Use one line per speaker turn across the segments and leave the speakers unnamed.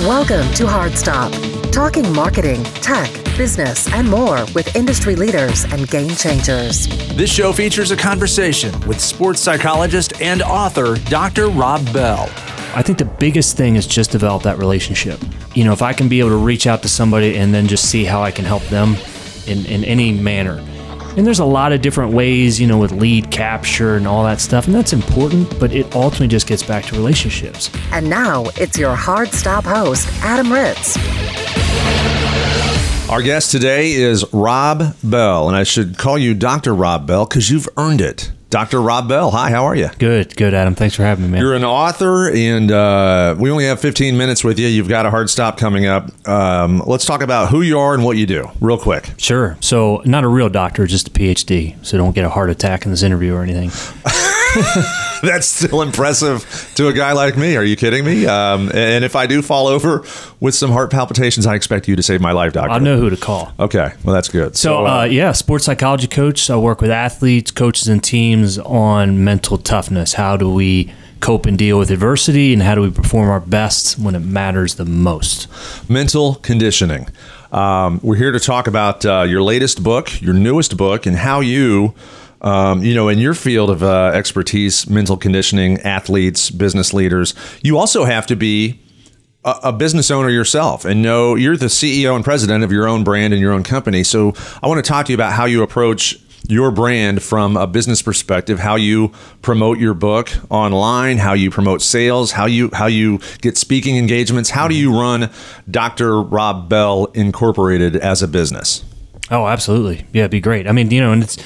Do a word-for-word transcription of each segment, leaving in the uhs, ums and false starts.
Welcome to Hard Stop, talking marketing, tech, business, and more with industry leaders and game changers.
This show features a conversation with sports psychologist and author Doctor Rob Bell.
I think the biggest thing is just develop that relationship. You know, if I can be able to reach out to somebody and then just see how I can help them in, in any manner. And there's a lot of different ways, you know, with lead capture and all that stuff, and that's important, but it ultimately just gets back to relationships.
And now it's your Hard Stop host, Adam Ritz.
Our guest today is Rob Bell, and I should call you Doctor Rob Bell because you've earned it. Doctor Rob Bell, hi, how are you?
Good, good, Adam. Thanks for having me, man.
You're an author, and uh, we only have fifteen minutes with you. You've got a hard stop coming up. Um, let's talk about who you are and what you do, real quick.
Sure. So, not a real doctor, just a P H D, so don't get a heart attack in this interview or anything.
That's still impressive to a guy like me. Are you kidding me? Um, and if I do fall over with some heart palpitations, I expect you to save my life, doctor.
I know who to call.
Okay, well, that's good.
So, so uh, uh, yeah, sports psychology coach. I work with athletes, coaches, and teams on mental toughness. How do we cope and deal with adversity, and how do we perform our best when it matters the most?
Mental conditioning. Um, we're here to talk about uh, your latest book, your newest book, and how you... Um, you know, in your field of uh, expertise, mental conditioning, athletes, business leaders, you also have to be a, a business owner yourself and know you're the C E O and president of your own brand and your own company. So I want to talk to you about how you approach your brand from a business perspective, how you promote your book online, how you promote sales, how you how you get speaking engagements. How do you run Doctor Rob Bell Incorporated as a business?
Oh, absolutely. Yeah, it'd be great. I mean, you know, and it's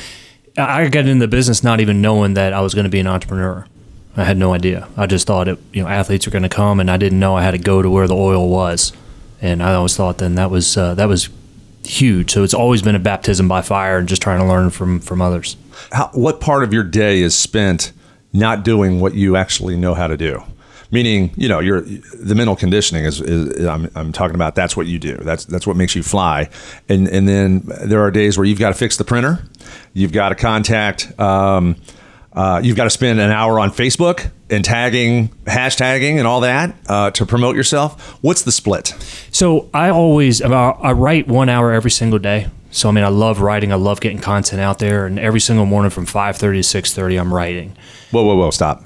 I got into the business not even knowing that I was going to be an entrepreneur. I had no idea. I just thought it, you know, athletes were going to come, and I didn't know I had to go to where the oil was. And I always thought then that was uh, that was huge. So it's always been a baptism by fire and just trying to learn from from others.
How, what part of your day is spent not doing what you actually know how to do? Meaning, you know, you're, the mental conditioning is, is I'm, I'm talking about. That's what you do. That's that's what makes you fly. And and then there are days where you've got to fix the printer, you've got to contact, um, uh, you've got to spend an hour on Facebook and tagging, hashtagging, and all that uh, to promote yourself. What's the split?
So I always I write one hour every single day. So I mean, I love writing. I love getting content out there. And every single morning from five thirty to six thirty, I'm writing.
Whoa, whoa, whoa! Stop.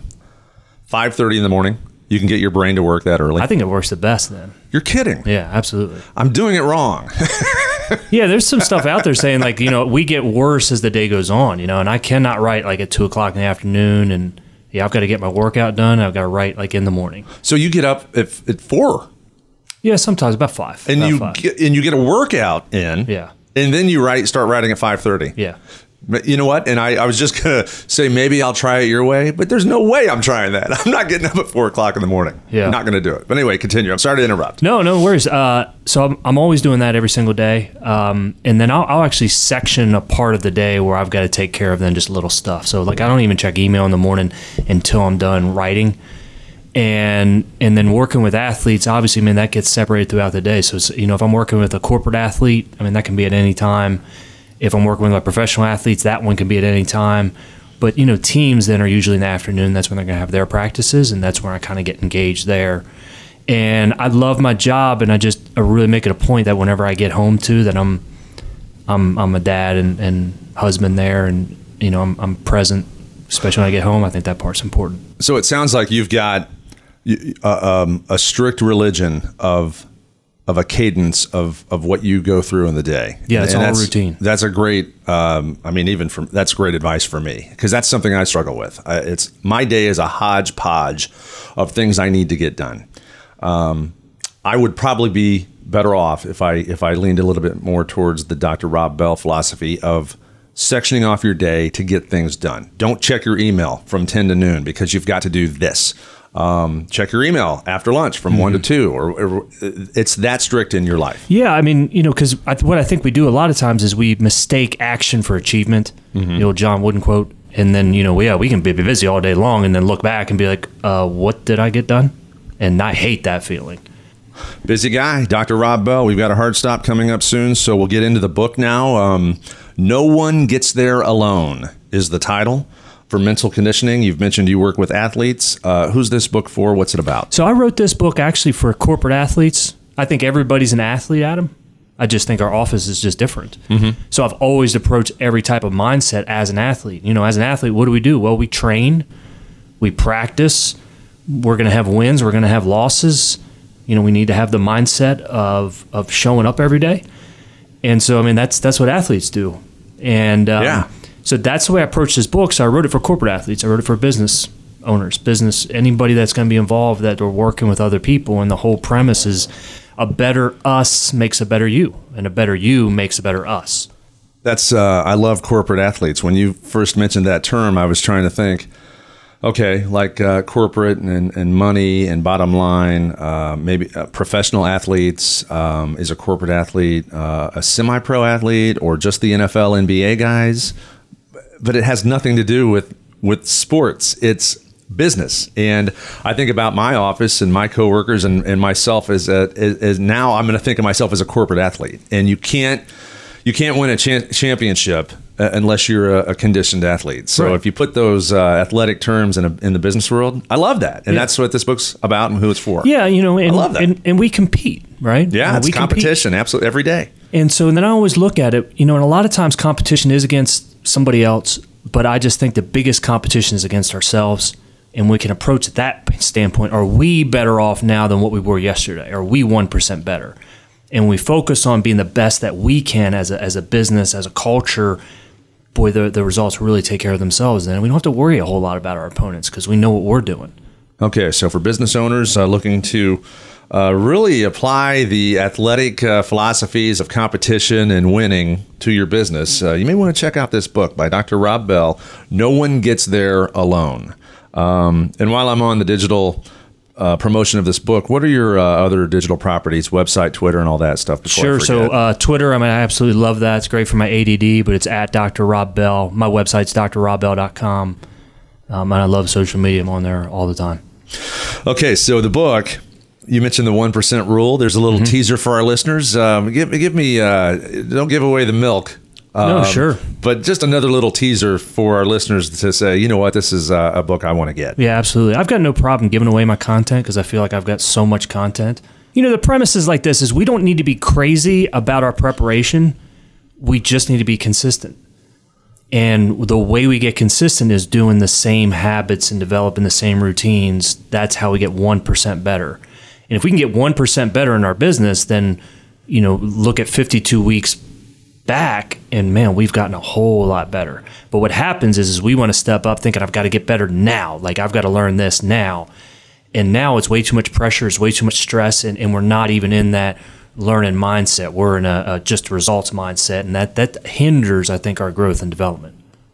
five thirty in the morning. You can get your brain to work that early.
I think it works the best then.
You're kidding.
Yeah, absolutely.
I'm doing it wrong.
Yeah, there's some stuff out there saying like, you know, we get worse as the day goes on, you know, and I cannot write like at two o'clock in the afternoon. And yeah, I've got to get my workout done. I've got to write like in the morning.
So you get up at, at four.
Yeah, sometimes about five.
And
about
you
five.
Get, and you get a workout in.
Yeah.
And then you write, start writing at five thirty.
Yeah.
But you know what? And I, I was just going to say, maybe I'll try it your way, but there's no way I'm trying that. I'm not getting up at four o'clock in the morning.
Yeah.
I'm not going to do it. But anyway, continue. I'm sorry to interrupt.
No, no worries. Uh, so I'm, I'm always doing that every single day. Um, and then I'll, I'll actually section a part of the day where I've got to take care of then just little stuff. So like I don't even check email in the morning until I'm done writing. And and then working with athletes, obviously, I mean, that gets separated throughout the day. So, it's, you know, if I'm working with a corporate athlete, I mean, that can be at any time. If I'm working with like professional athletes, that one can be at any time. But, you know, teams then are usually in the afternoon. That's when they're going to have their practices, and that's where I kind of get engaged there. And I love my job, and I just I really make it a point that whenever I get home to, that I'm I'm I'm a dad and, and husband there, and, you know, I'm I'm present, especially when I get home. I think that part's important.
So it sounds like you've got uh, um, a strict religion of of a cadence of, of what you go through in the day.
Yeah, it's
and
all
that's,
routine.
That's a great, um, I mean, even from, that's great advice for me, because that's something I struggle with. I, it's my day is a hodgepodge of things I need to get done. Um, I would probably be better off if I if I leaned a little bit more towards the Doctor Rob Bell philosophy of sectioning off your day to get things done. Don't check your email from ten to noon because you've got to do this. Um, check your email after lunch from mm-hmm. one to two, or, or it's that strict in your life.
Yeah, I mean, you know, because what I think we do a lot of times is we mistake action for achievement. Mm-hmm. The old John Wooden quote, and then you know, yeah, we can be busy all day long, and then look back and be like, uh, "What did I get done?" And I hate that feeling.
Busy guy, Doctor Rob Bell. We've got a hard stop coming up soon, so we'll get into the book now. Um, No One Gets There Alone is the title. for mental conditioning. You've mentioned you work with athletes. Uh, who's this book for? What's it about?
So I wrote this book actually for corporate athletes. I think everybody's an athlete, Adam. I just think our office is just different. Mm-hmm. So I've always approached every type of mindset as an athlete. You know, as an athlete, what do we do? Well, we train, we practice. We're going to have wins. We're going to have losses. You know, we need to have the mindset of of showing up every day. And so, I mean, that's that's what athletes do. And um,
yeah.
so that's the way I approached this book. So I wrote it for corporate athletes. I wrote it for business owners, business, anybody that's going to be involved that are working with other people. And the whole premise is a better us makes a better you, and a better you makes a better us.
That's uh, I love corporate athletes. When you first mentioned that term, I was trying to think, okay, like uh, corporate and, and money and bottom line, uh, maybe uh, professional athletes, um, is a corporate athlete uh, a semi-pro athlete, or just the N F L, N B A guys? But it has nothing to do with, with sports. It's business. And I think about my office and my coworkers and, and myself as, a, as, as now I'm going to think of myself as a corporate athlete. And you can't you can't win a cha- championship uh, unless you're a, a conditioned athlete. So
right.
if you put those uh, athletic terms in a, in the business world, I love that. And yeah. that's what this book's about and who it's for.
Yeah, you know, and,
I love that.
And, and we compete, right?
Yeah,
you know,
it's
we
competition,
compete.
absolutely, every day.
And so and then I always look at it, you know, and a lot of times competition is against somebody else, but I just think the biggest competition is against ourselves. And we can approach that standpoint. Are we better off now than what we were yesterday? Are we one percent better? And we focus on being the best that we can as a, as a business, as a culture, boy, the, the results really take care of themselves. And we don't have to worry a whole lot about our opponents because we know what we're doing.
Okay, so for business owners uh, looking to uh, really apply the athletic uh, philosophies of competition and winning to your business, uh, you may want to check out this book by Doctor Rob Bell, No One Gets There Alone. Um, and while I'm on the digital uh, promotion of this book, what are your uh, other digital properties, website, Twitter, and all that stuff?
Sure. So uh, Twitter, I mean, I absolutely love that. It's great for my A D D, but it's at Doctor Rob Bell. My website's d r rob bell dot com. Um, and I love social media. I'm on there all the time.
Okay. So the book, you mentioned the one percent rule. There's a little mm-hmm. teaser for our listeners. Um, give, give me, uh, don't give away the milk.
No, um, sure.
But just another little teaser for our listeners to say, you know what, this is a, a book I want to get.
Yeah, absolutely. I've got no problem giving away my content because I feel like I've got so much content. You know, the premise is like this, is we don't need to be crazy about our preparation. We just need to be consistent. And the way we get consistent is doing the same habits and developing the same routines. That's how we get one percent better. And if we can get one percent better in our business, then, you know, look at fifty-two weeks back and man, we've gotten a whole lot better. But what happens is, is we want to step up thinking I've got to get better now. Like I've got to learn this now. And now it's way too much pressure. It's way too much stress. And, and we're not even in that learning mindset. We're in a, a just results mindset. And that, that hinders, I think, our growth and development.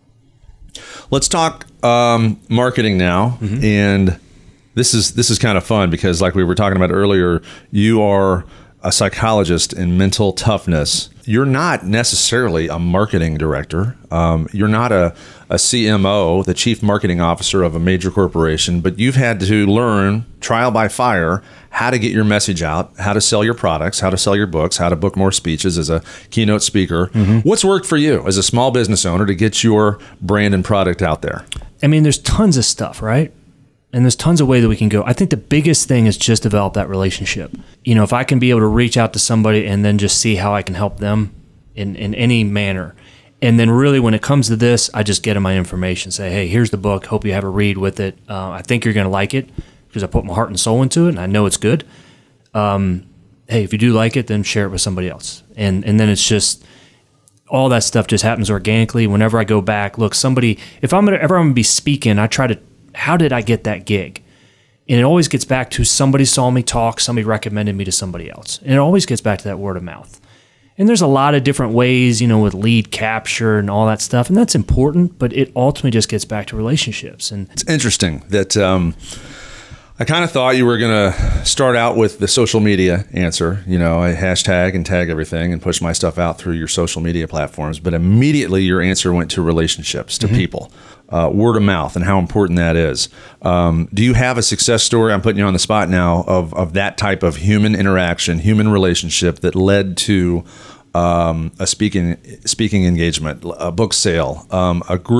Let's talk um, marketing now. Mm-hmm. And this is, this is kind of fun because like we were talking about earlier, you are a psychologist in mental toughness. You're not necessarily a marketing director. Um, you're not a, a C M O, the chief marketing officer of a major corporation, but you've had to learn trial by fire how to get your message out, how to sell your products, how to sell your books, how to book more speeches as a keynote speaker. Mm-hmm. What's worked for you as a small business owner to get your brand and product out there?
I mean, there's tons of stuff, right? And there's tons of ways that we can go. I think the biggest thing is just develop that relationship. You know, if I can be able to reach out to somebody and then just see how I can help them in, in any manner. And then really when it comes to this, I just get them my information. Say, hey, here's the book. Hope you have a read with it. Uh, I think you're going to like it because I put my heart and soul into it and I know it's good. Um, hey, if you do like it, then share it with somebody else. And and then it's just, all that stuff just happens organically. Whenever I go back, look, somebody, if I'm gonna, ever I'm going to be speaking, I try to, how did I get that gig? And it always gets back to somebody saw me talk, somebody recommended me to somebody else. And it always gets back to that word of mouth. And there's a lot of different ways, you know, with lead capture and all that stuff. And that's important, but it ultimately just gets back to relationships. And
it's interesting that um, I kind of thought you were going to start out with the social media answer, you know, I hashtag and tag everything and push my stuff out through your social media platforms. But immediately your answer went to relationships, to mm-hmm. people. Uh, word of mouth and how important that is. Um, do you have a success story, I'm putting you on the spot now, of, of that type of human interaction, human relationship that led to um, a speaking speaking engagement, a book sale, um, a group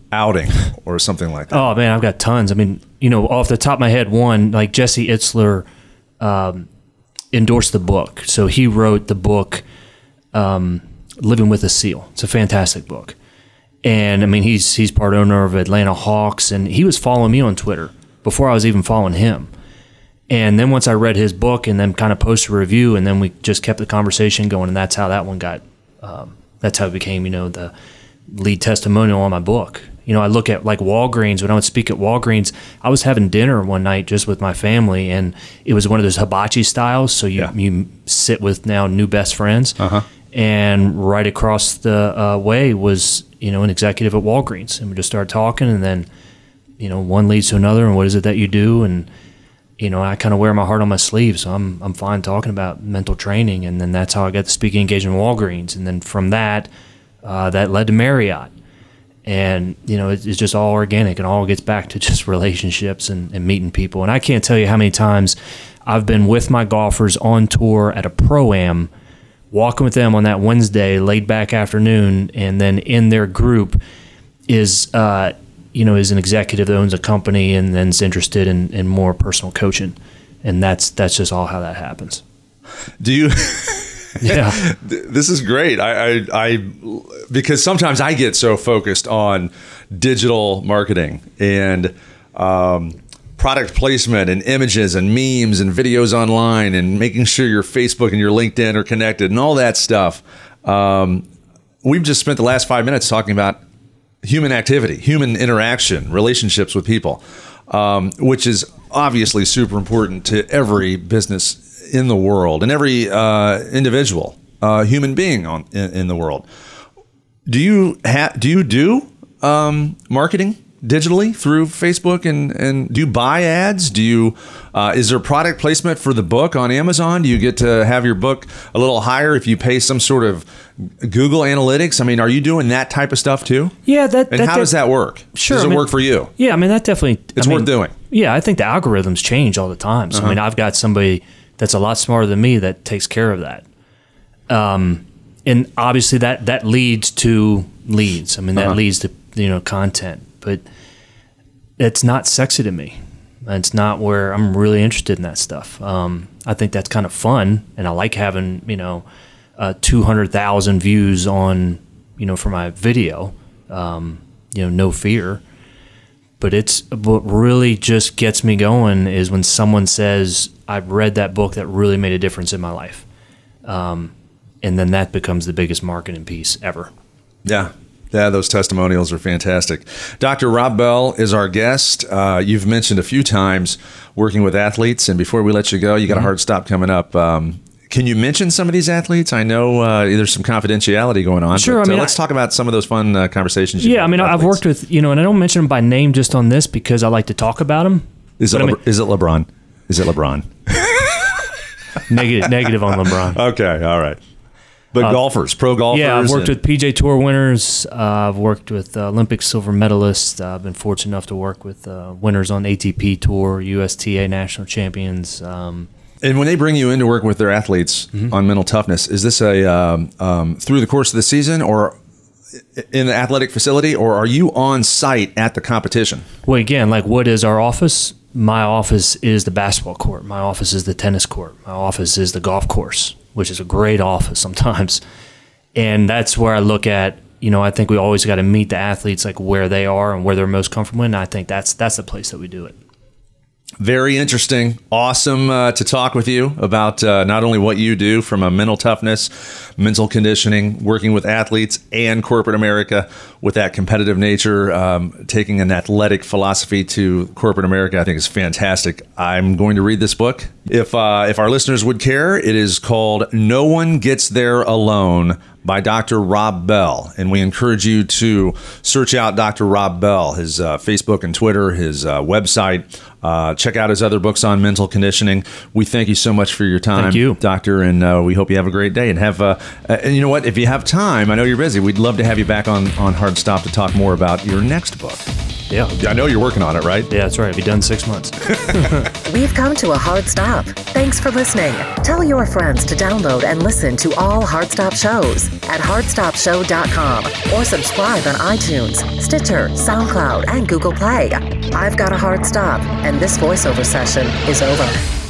outing or something like that?
Oh man, I've got tons. I mean, you know, off the top of my head, one, like Jesse Itzler um, endorsed the book. So he wrote the book, um, Living with a SEAL. It's a fantastic book. And I mean, he's he's part owner of Atlanta Hawks, and he was following me on Twitter before I was even following him. And then once I read his book and then kind of posted a review, and then we just kept the conversation going, and that's how that one got, um, that's how it became, you know, the lead testimonial on my book. You know, I look at like Walgreens, when I would speak at Walgreens, I was having dinner one night just with my family, and it was one of those hibachi styles. So you, yeah. you sit with now new best friends. Uh-huh. And right across the uh, way was, you know, an executive at Walgreens. And we just started talking, and then, you know, one leads to another, and what is it that you do? And, you know, I kind of wear my heart on my sleeve, so I'm I'm fine talking about mental training. And then that's how I got the speaking engagement at Walgreens. And then from that, uh, that led to Marriott. And, you know, it's, it's just all organic, and all gets back to just relationships and, and meeting people. And I can't tell you how many times I've been with my golfers on tour at a Pro-Am, walking with them on that Wednesday, laid back afternoon, and then in their group is, uh, you know, is an executive that owns a company and then is interested in, in more personal coaching. And that's that's just all how that happens.
Do you...
Yeah,
this is great. I, I, I, because sometimes I get so focused on digital marketing and um, product placement and images and memes and videos online and making sure your Facebook and your LinkedIn are connected and all that stuff. Um, we've just spent the last five minutes talking about human activity, human interaction, relationships with people, um, which is obviously super important to every business in the world and every uh, individual uh, human being on in, in the world. Do you ha- do you do um, marketing digitally through Facebook, and, and do you buy ads? Do you uh, is there product placement for the book on Amazon? Do you get to have your book a little higher if you pay some sort of Google Analytics? I mean, are you doing that type of stuff too?
Yeah, that.
And
that,
how
that,
does that work?
Sure,
does it
I mean,
work for you?
Yeah, I mean that definitely.
It's
I
worth
mean,
doing.
Yeah, I think the algorithms change all the time. So uh-huh. I mean, I've got somebody that's a lot smarter than me that takes care of that. Um, and obviously that, that leads to leads. I mean, that uh-huh. leads to, you know, content, but it's not sexy to me. It's not where I'm really interested in that stuff. Um, I think that's kind of fun, and I like having, you know, uh, two hundred thousand views on, you know, for my video, um, you know, no fear. But it's what really just gets me going is when someone says, I've read that book that really made a difference in my life. Um, and then that becomes the biggest marketing piece ever.
Yeah. Yeah, those testimonials are fantastic. Doctor Rob Bell is our guest. Uh, you've mentioned a few times working with athletes. And before we let you go, you got mm-hmm. a hard stop coming up. Um, Can you mention some of these athletes? I know uh, there's some confidentiality going on.
Sure.
But,
I mean,
uh, let's
I,
talk about some of those fun uh, conversations.
Yeah, I mean, I've worked with, you know, and I don't mention them by name just on this because I like to talk about them.
Is it,
Le-
I mean, is it LeBron? Is it LeBron?
negative, negative on LeBron.
Okay, all right. But uh, golfers, pro golfers.
Yeah, I've worked
and,
with P G A Tour winners. Uh, I've worked with uh, Olympic silver medalists. Uh, I've been fortunate enough to work with uh, winners on A T P Tour, U S T A national champions. Um,
And when they bring you in to work with their athletes mm-hmm. on mental toughness, is this a um, um, through the course of the season or in the athletic facility, or are you on site at the competition?
Well, again, like what is our office? My office is the basketball court. My office is the tennis court. My office is the golf course, which is a great office sometimes. And that's where I look at, you know, I think we always got to meet the athletes like where they are and where they're most comfortable in. And I think that's that's the place that we do it.
Very interesting. Awesome uh, to talk with you about uh, not only what you do from a mental toughness, mental conditioning, working with athletes and corporate America with that competitive nature, um, taking an athletic philosophy to corporate America, I think is fantastic. I'm going to read this book. If, uh, if our listeners would care, it is called No One Gets There Alone by Doctor Rob Bell. And we encourage you to search out Doctor Rob Bell, his uh, Facebook and Twitter, his uh, website. Uh, check out his other books on mental conditioning. We thank you so much for your time,
thank you.
Doctor, and uh, we hope you have a great day. And have uh, and you know what? If you have time, I know you're busy, we'd love to have you back on, on Hard Stop to talk more about your next book.
Yeah.
Yeah, I know you're working on it, right?
Yeah, that's right. I'll be done in six months.
We've come to a hard stop. Thanks for listening. Tell your friends to download and listen to all Hard Stop shows at hard stop show dot com or subscribe on iTunes, Stitcher, SoundCloud, and Google Play. I've got a hard stop, and this voiceover session is over.